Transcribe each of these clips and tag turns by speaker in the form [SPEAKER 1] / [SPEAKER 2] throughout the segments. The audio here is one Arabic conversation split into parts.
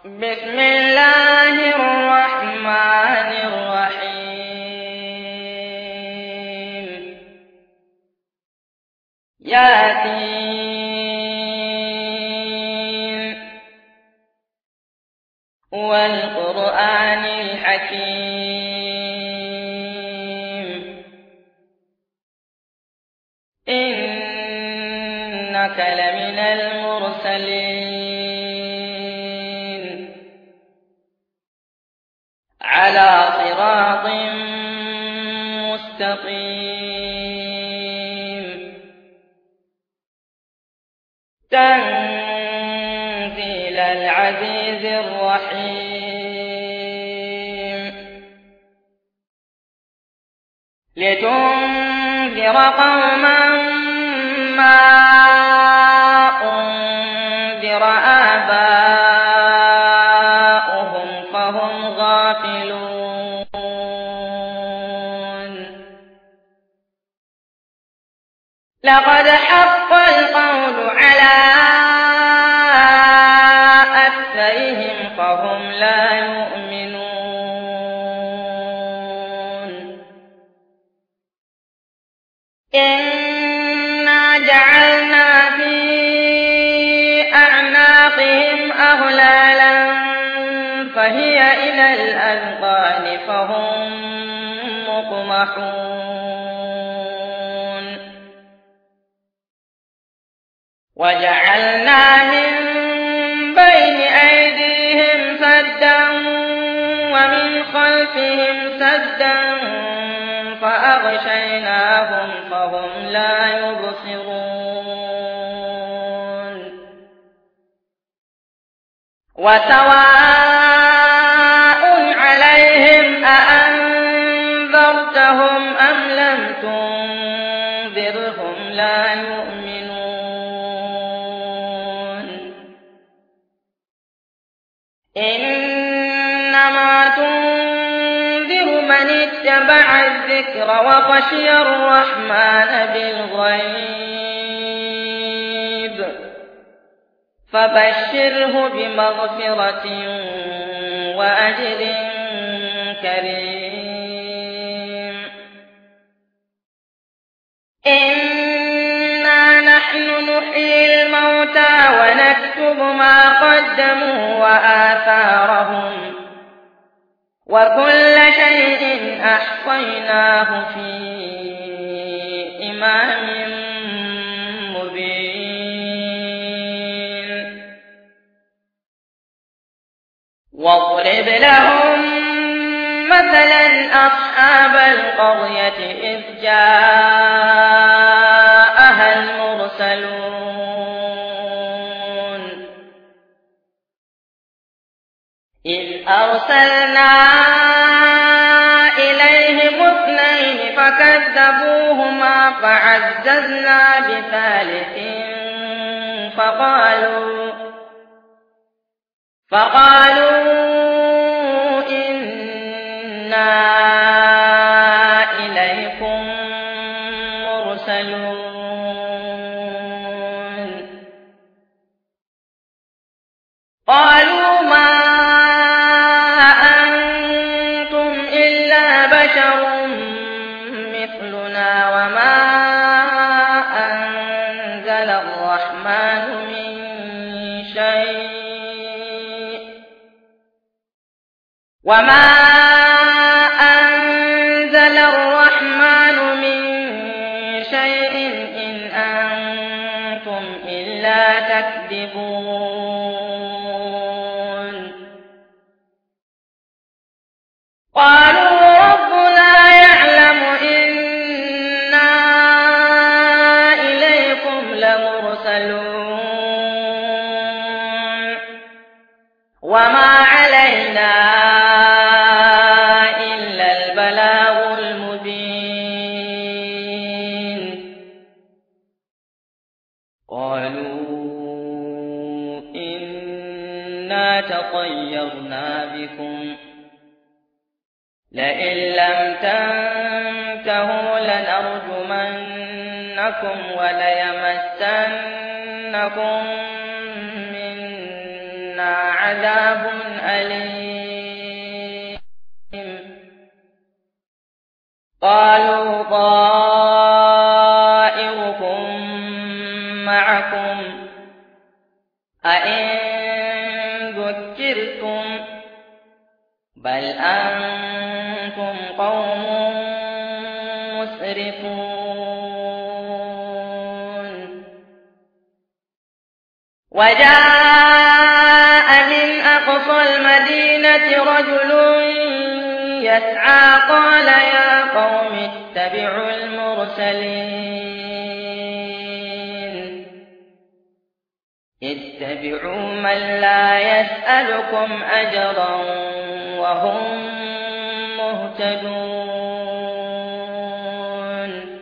[SPEAKER 1] بسم الله الرحمن الرحيم ياسين والقرآن الحكيم إنك لمن المرسلين على صراط مستقيم تنزيل العزيز الرحيم لتنذر قوما ما أنذر آباؤهم فهم غافلون لقد حق القول على أكثرهم فهم لا يؤمنون إنا جعلنا في أعناقهم أغلالا فهي إلى الأذقان فهم مقمحون وجعلنا من بين أيديهم سدا ومن خلفهم سدا فأغشيناهم فهم لا يبصرون وسواء عليهم أأنذرتهم أم لم تنذرهم لا يؤمنون إنما تنذر من اتبع الذكر وخشي الرحمن بالغيب فبشره بمغفرة وأجر كريم إنا نحن نحيي الموتى ونكتب ما قدموا وآثارهم وكل شيء أحصيناه في إمام مبين واضرب لهم مثلا أصحاب القرية إذ جاءها المرسلون إذ أرسلنا إليهم اثنين فكذبوهما فعززنا بثالث فقالوا إنا إليكم مرسلون قالوا ما أنتم إلا بشر مثلنا وما أنزل الرحمن من شيء إن أنتم إلا تكذبون قالوا ربنا يعلم إنا إليكم لمرسلون وما علينا إلا البلاغ المبين قالوا إنا تطيرنا بكم لئن لم تنتهوا لنرجمنكم وليمسنكم منا عذاب أليم قالوا طائركم معكم أئن ذكرتم بل أنتم قوم مسرفون وجاء من أقصى المدينة رجل يسعى قال يا قوم اتبعوا المرسلين اتبعوا من لا يسألكم أجرا وهم مهتدون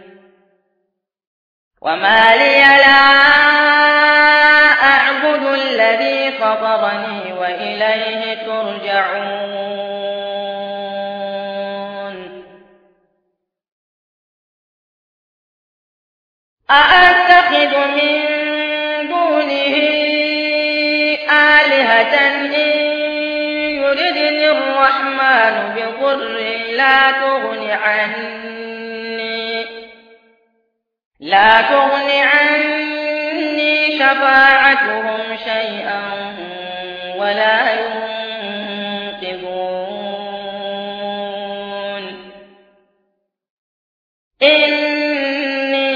[SPEAKER 1] وما لي لا أعبد الذي فطرني وإليه ترجعون أأتخذ من دونه آلهة إن يردني الرحمن بضر لا تغن عني شفاعتهم شيئا ولا ينقذون إني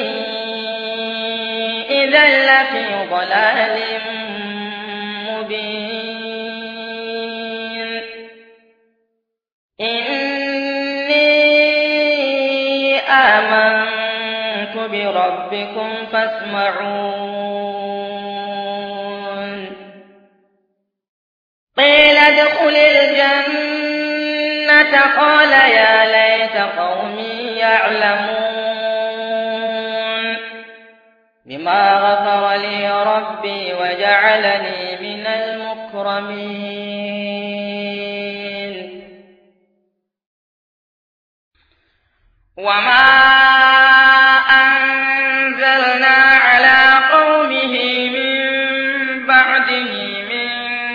[SPEAKER 1] إذا لفي ضلال مبين إني آمنت بربكم فاسمعون قيل ادخل الجنة قال يا ليت قومي يعلمون بما غفر لي ربي وجعلني من المكرمين وما أنزلنا على قومه من بعده من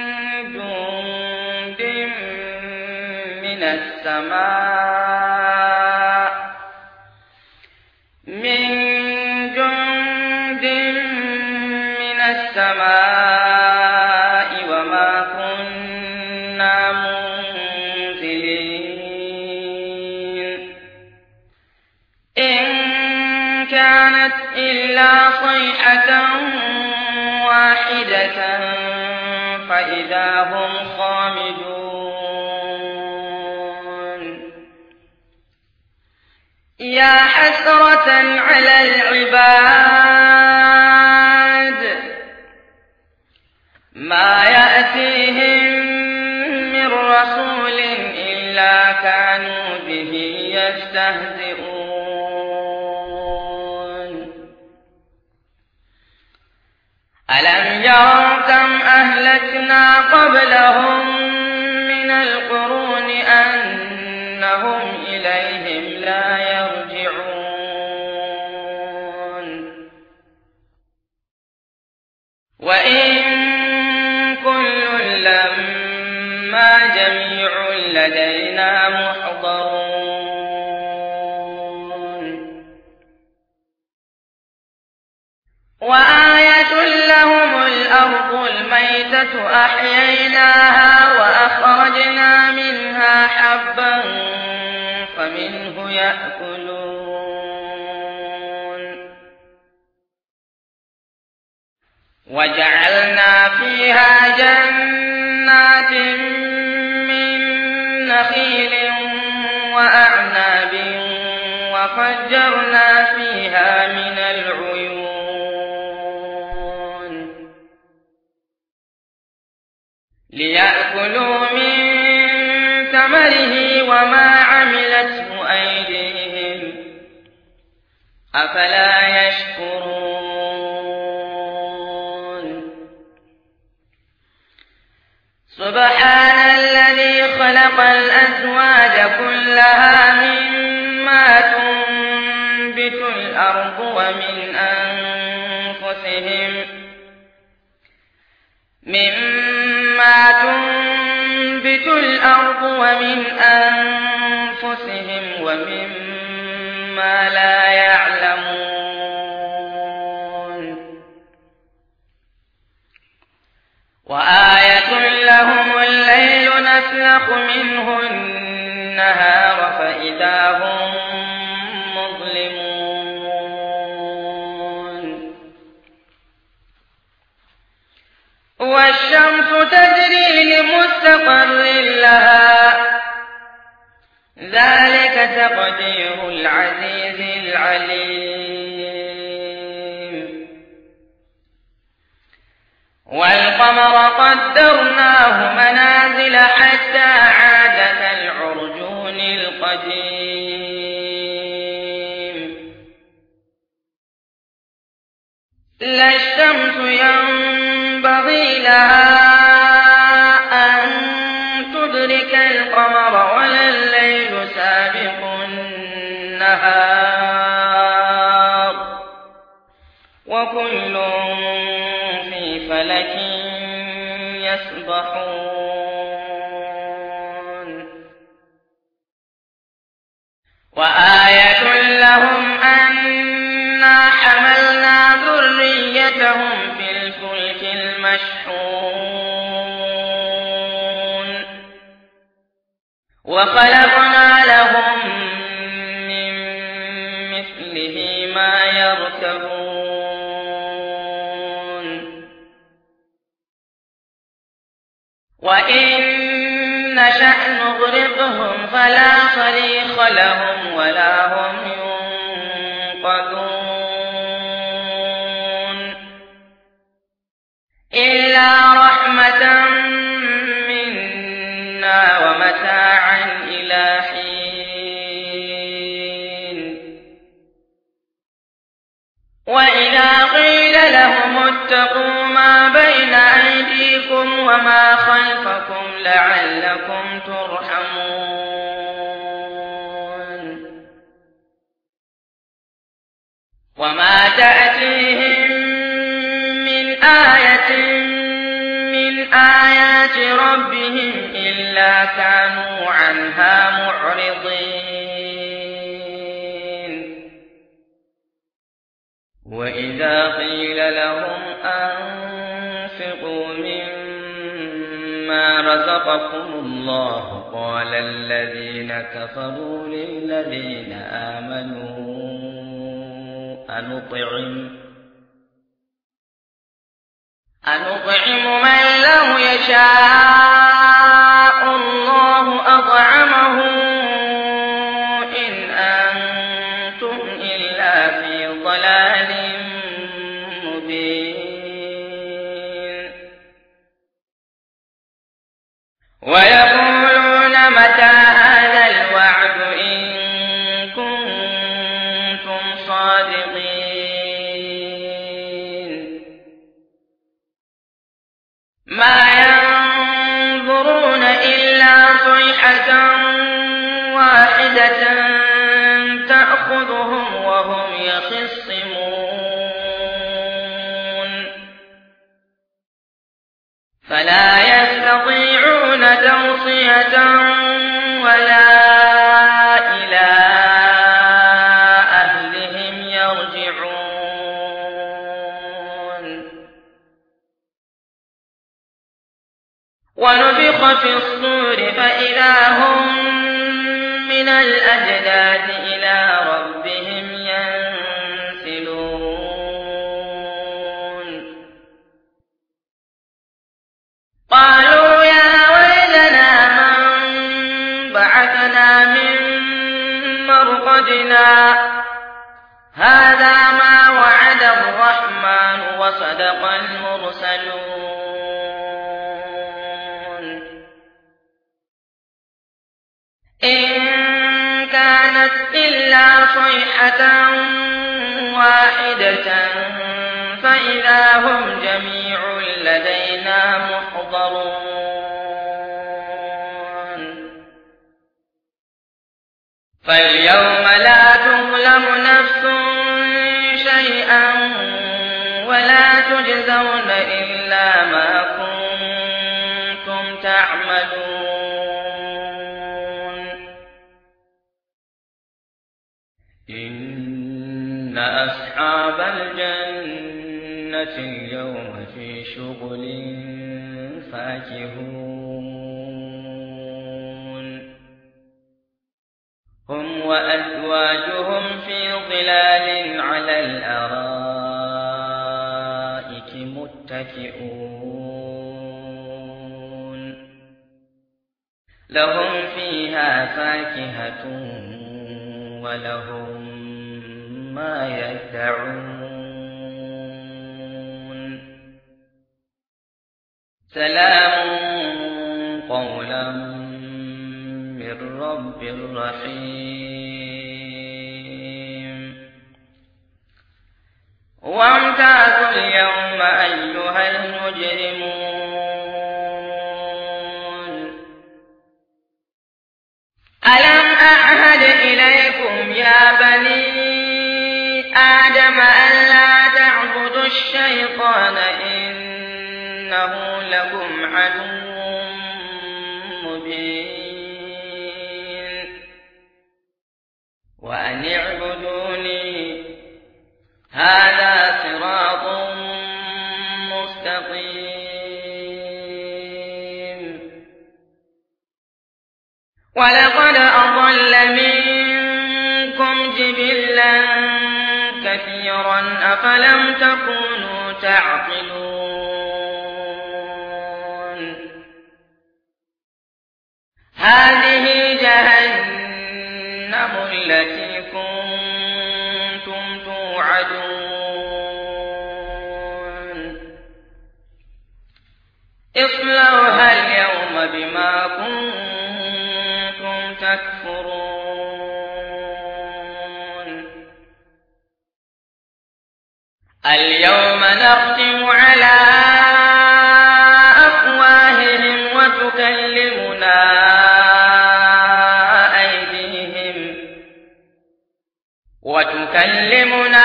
[SPEAKER 1] جند من السماء وما كنا منزلين إن كانت إلا صيحة واحدة فإذا هم خامدون يا حسرة على العباد ما يأتيهم من رسول إلا كانوا به يستهزئون ألم يروا كم أهلكنا قبلهم من القرون أنهم إليهم لا يرجعون وإن كل لما جميع لدينا محضرون وآية لهم الأرض الميتة أحييناها وأخرجنا منها حبا فمنه يأكلون وجعلنا فيها جنات من نخيل وأعناب وفجرنا فيها من العيون ليأكلوا من ثمره وما عملته أيديهم أفلا يشكرون سبحان الذي خلق الأزواج كلها مما تنبت الأرض ومن أنفسهم مما تنبت الأرض ومن أنفسهم ومما لا يعلمون وآية لهم الليل نسلخ منه النهار فإذا هم مظلمون والشمس تجري لمستقر لها ذلك تقدير العزيز العليم والقمر قدرناه منازل حتى عاد كالعرجون القديم لا الشمس ينبغي لها أن تدرك القمر ولا الليل سابق النهار وكل في فلك يسبحون وآية لهم أنا حملنا ذريتهم في الفلك المشحون وخلقنا لهم من مثله ما يركبون وإن نشأ نغرقهم فلا صريخ لهم ولا هم ينقذون إلا رحمة منا ومتاعا إلى حين وإذا قيل لهم اتقوا ما بين أيديكم وما خلفكم لعلكم ترحمون وما تأتيهم من آية من آيات ربهم إلا كانوا عنها معرضين وإذا قيل لهم أنفقوا مما رزقكم الله قال الذين كفروا للذين آمنوا أنطعم من لو يشاء الله أطعمه إن أنتم إلا في ضلال مبين ويقولون متى هذا الوعد إن كنتم صادقين ما ينظرون إلا صيحة واحدة تأخذهم وهم يخصمون فلا يستطيعون توصية ولا إلى أهلهم يرجعون ونفخ في الصور فإذا هم من الأجداث إلى ربهم ينسلون قالوا يا ويلنا من بعثنا من مرقدنا هذا ما وعد الرحمن وصدق المرسلون إن كانت إلا صيحة واحدة فإذا هم جميع لدينا محضرون فاليوم لا تظلم نفس شيئا ولا تجزون إلا ما كنتم يعملون إن أصحاب الجنة اليوم في شغل فاكهون هم وأزواجهم في ظلال على الأرائك متكئون لهم فيها فاكهة ولهم ما يدعون سلام قولا من رب رحيم وامتازوا اليوم أيها المجرمون ألم أعهد إليكم يا بني آدم ألا تعبدوا الشيطان إنه لكم عدو مبين وأن اعبدوني هذا صراط مستقيم ولقد أضل منكم جبلا كثيرا أفلم تكونوا تعقلون هذه جهنم التي كنتم توعدون اصلوها اليوم بما كنتم تكفرون اليوم نختم على أفواههم وتكلمنا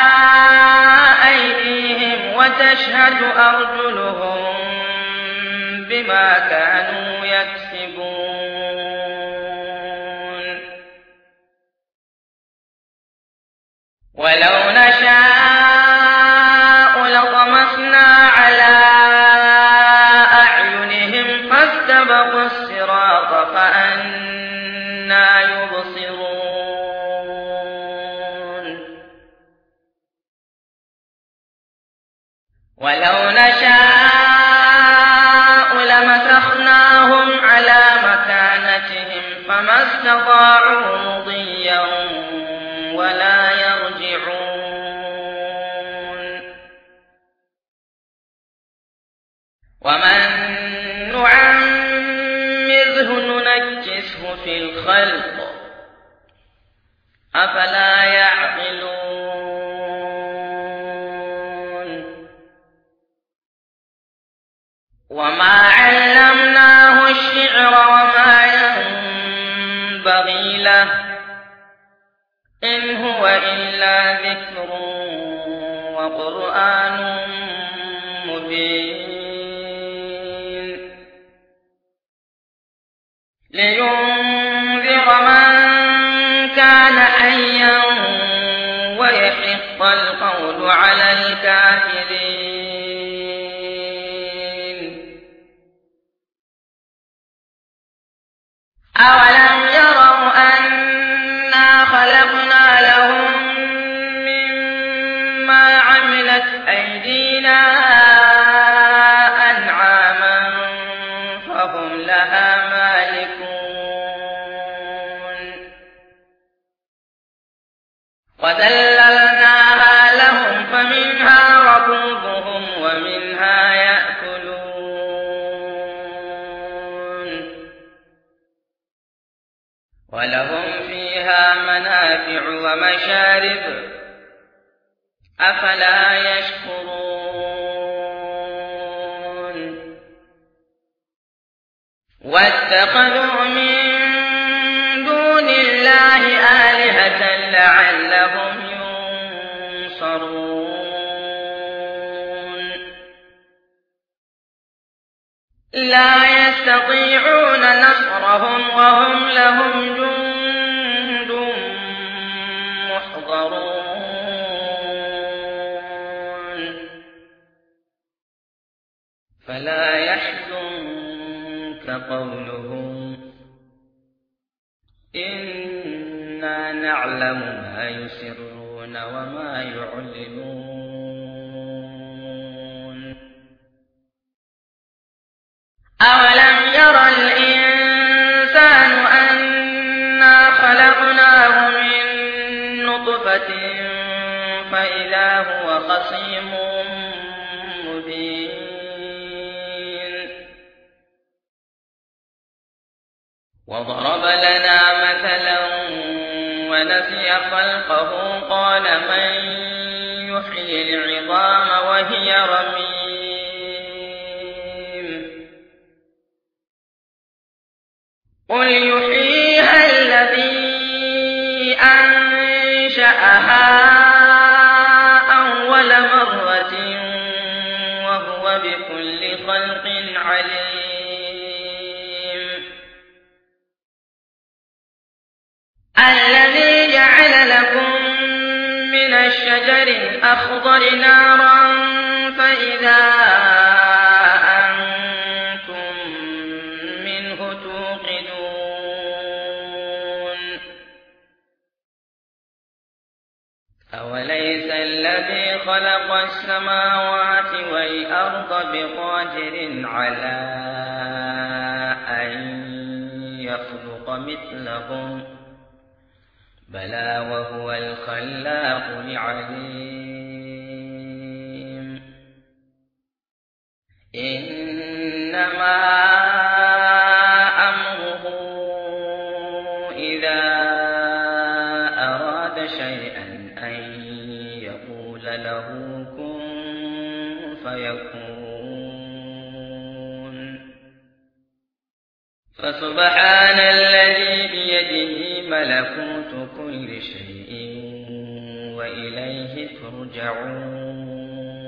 [SPEAKER 1] أيديهم وتشهد أرجلهم بما كانوا يكسبون ولو نشاء لطمسنا على أعينهم فاستبقوا الصراط فأنى يبصرون ولو نشاء لمسخناهم على مكانتهم فما استطاعوا مضيا ولا يرجعون ومن نعمره ننكسه في الخلق أفلا يعقلون وما علمناه الشعر وما ينبغي له إن هو إلا ذكر وقرآن مبين لينذر من كان حيا ويحق القول على الكافرين أولم يروا أنا خلقنا لهم مما عملت أيدينا أنعاما فهم لها مالكون وذللناها لهم فمنها ركوبهم ومنها يأكلون ولهم فيها منافع ومشارب أفلا يشكرون واتخذوا من دون الله آلهة لعلهم ينصرون لا يستطيعون نصرهم وهم لهم جند محضرون فلا يحزنك قولهم إنا نعلم ما يسرون وما يعلنون أولم ير الإنسان أنا خلقناه من نطفة فإذا هو خصيم مبين وضرب لنا مثلا ونسي خلقه قال من يحيي العظام وهي رميم قل يحييها الذي أنشأها أول مرة وهو بكل خلق عليم الذي جعل لكم من الشجر الأخضر نارا فإذا أنتم منه توقدون أوليس الذي خلق السماوات والأرض بقادر على أن يخلق مثلهم بلى وهو الخلاق العليم إنما أمره إذا أراد شيئا أن يقول له كن فيكون فسبحان الذي بيده ملكوت كل شيء وإليه ترجعون